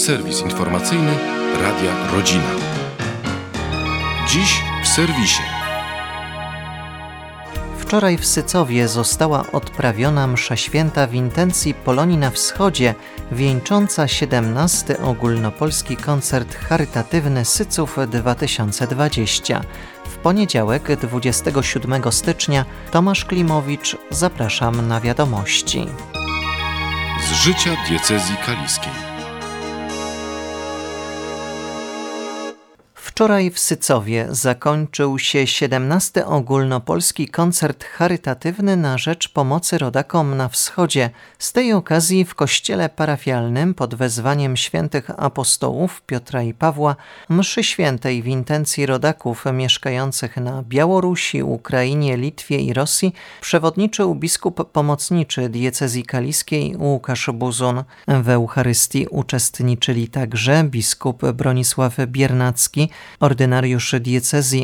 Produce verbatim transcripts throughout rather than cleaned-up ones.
serwis informacyjny Radia Rodzina. Dziś w serwisie. Wczoraj w Sycowie została odprawiona msza święta w intencji Polonii na Wschodzie, wieńcząca siedemnasty ogólnopolski koncert charytatywny Syców dwa tysiące dwudziesty. W poniedziałek, dwudziestego siódmego stycznia, Tomasz Klimowicz, zapraszam na wiadomości. Z życia diecezji kaliskiej. Wczoraj w Sycowie zakończył się siedemnasty ogólnopolski koncert charytatywny na rzecz pomocy rodakom na wschodzie. Z tej okazji w kościele parafialnym pod wezwaniem świętych apostołów Piotra i Pawła mszy świętej w intencji rodaków mieszkających na Białorusi, Ukrainie, Litwie i Rosji przewodniczył biskup pomocniczy diecezji kaliskiej Łukasz Buzun. W Eucharystii uczestniczyli także biskup Bronisław Biernacki, ordynariusz diecezji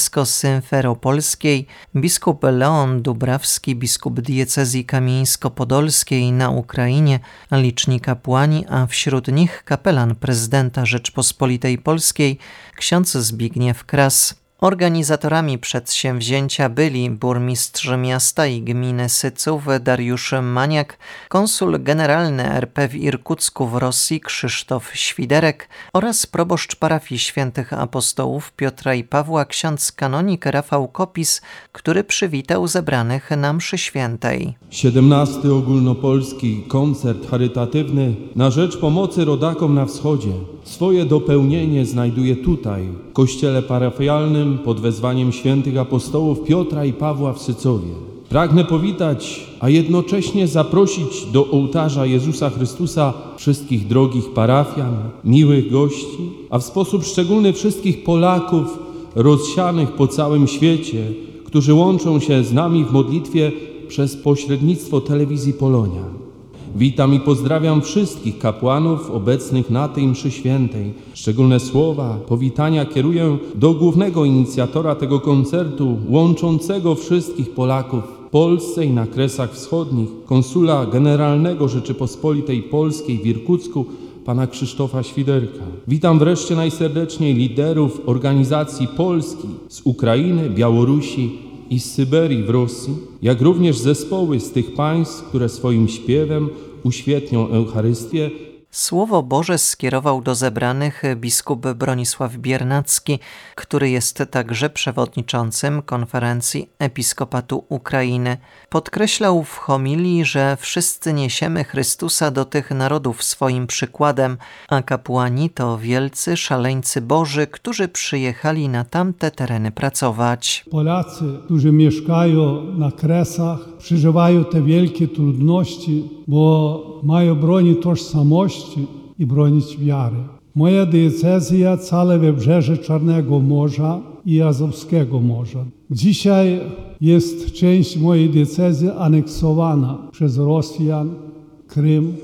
odesko-symferopolskiej, biskup Leon Dubrawski, biskup diecezji kamieńsko-podolskiej na Ukrainie, liczni kapłani, a wśród nich kapelan prezydenta Rzeczpospolitej Polskiej, ksiądz Zbigniew Kras. Organizatorami przedsięwzięcia byli burmistrz miasta i gminy Syców Dariusz Maniak, konsul generalny R P w Irkucku w Rosji Krzysztof Świderek oraz proboszcz parafii świętych apostołów Piotra i Pawła ksiądz kanonik Rafał Kopis, który przywitał zebranych na mszy świętej. siedemnasty ogólnopolski koncert charytatywny na rzecz pomocy rodakom na wschodzie swoje dopełnienie znajduje tutaj, w kościele parafialnym pod wezwaniem świętych apostołów Piotra i Pawła w Sycowie. Pragnę powitać, a jednocześnie zaprosić do ołtarza Jezusa Chrystusa wszystkich drogich parafian, miłych gości, a w sposób szczególny wszystkich Polaków rozsianych po całym świecie, którzy łączą się z nami w modlitwie przez pośrednictwo telewizji Polonia. Witam i pozdrawiam wszystkich kapłanów obecnych na tej mszy świętej. Szczególne słowa powitania kieruję do głównego inicjatora tego koncertu, łączącego wszystkich Polaków w Polsce i na Kresach Wschodnich, konsula generalnego Rzeczypospolitej Polskiej w Irkucku, pana Krzysztofa Świderka. Witam wreszcie najserdeczniej liderów organizacji Polski z Ukrainy, Białorusi i z Syberii w Rosji, jak również zespoły z tych państw, które swoim śpiewem uświetnią Eucharystię. Słowo Boże skierował do zebranych biskup Bronisław Biernacki, który jest także przewodniczącym konferencji Episkopatu Ukrainy. Podkreślał w homilii, że wszyscy niesiemy Chrystusa do tych narodów swoim przykładem, a kapłani to wielcy szaleńcy Boży, którzy przyjechali na tamte tereny pracować. Polacy, którzy mieszkają na Kresach, przeżywają te wielkie trudności, bo mają bronić tożsamości i bronić wiary. Moja diecezja całe wybrzeże Czarnego Morza i Azowskiego Morza. Dzisiaj jest część mojej diecezji aneksowana przez Rosjan, Krym,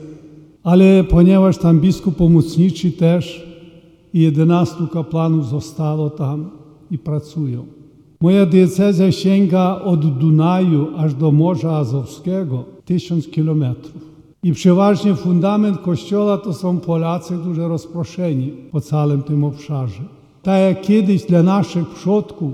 ale ponieważ tam biskup pomocniczy też i jedenastu kapłanów zostało tam i pracują. Moja diecezja sięga od Dunaju aż do Morza Azowskiego, tysiąc kilometrów. I przeważnie fundament Kościoła to są Polacy, którzy rozproszeni po całym tym obszarze. Tak jak kiedyś dla naszych przodków,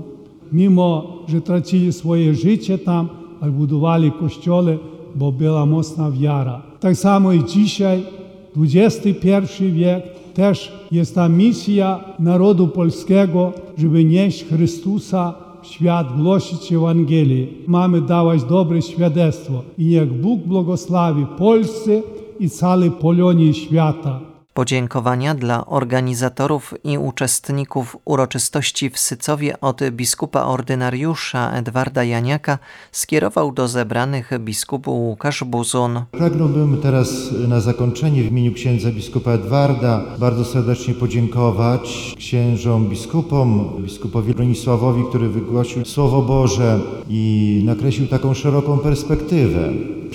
mimo że tracili swoje życie tam, ale budowali kościoły, bo była mocna wiara. Tak samo i dzisiaj, dwudziesty pierwszy wiek, też jest ta misja narodu polskiego, żeby nieść Chrystusa w świat, głosić Ewangelię. Mamy dawać dobre świadectwo i niech Bóg błogosławi Polsce i całej Polonii świata. Podziękowania dla organizatorów i uczestników uroczystości w Sycowie od biskupa ordynariusza Edwarda Janiaka skierował do zebranych biskup Łukasz Buzun. Pragnąłbym teraz na zakończenie w imieniu księdza biskupa Edwarda bardzo serdecznie podziękować księżom biskupom, biskupowi Bronisławowi, który wygłosił Słowo Boże i nakreślił taką szeroką perspektywę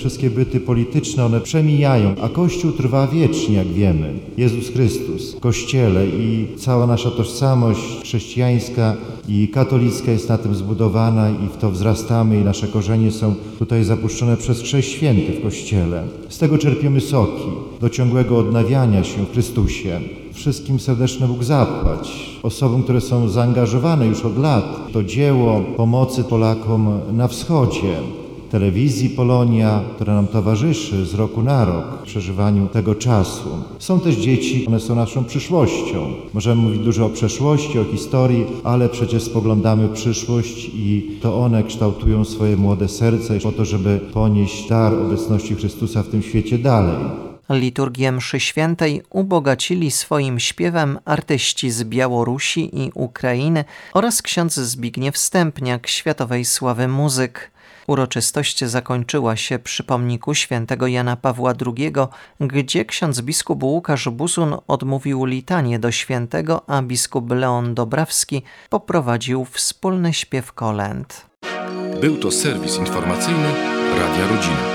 wszystkie byty polityczne, one przemijają, a Kościół trwa wiecznie, jak wiemy. Jezus Chrystus w Kościele i cała nasza tożsamość chrześcijańska i katolicka jest na tym zbudowana i w to wzrastamy i nasze korzenie są tutaj zapuszczone przez Chrzest Święty w Kościele. Z tego czerpiemy soki do ciągłego odnawiania się w Chrystusie. Wszystkim serdeczny Bóg zapłać. Osobom, które są zaangażowane już od lat w to dzieło pomocy Polakom na wschodzie. Telewizji Polonia, która nam towarzyszy z roku na rok w przeżywaniu tego czasu. Są też dzieci, one są naszą przyszłością. Możemy mówić dużo o przeszłości, o historii, ale przecież spoglądamy w przyszłość i to one kształtują swoje młode serce po to, żeby ponieść dar obecności Chrystusa w tym świecie dalej. Liturgię mszy świętej ubogacili swoim śpiewem artyści z Białorusi i Ukrainy oraz ksiądz Zbigniew Stępniak, światowej sławy muzyk. Uroczystość zakończyła się przy pomniku świętego Jana Pawła drugiego, gdzie ksiądz biskup Łukasz Busun odmówił litanię do świętego, a biskup Leon Dobrawski poprowadził wspólny śpiew kolęd. Był to serwis informacyjny Radia Rodzina.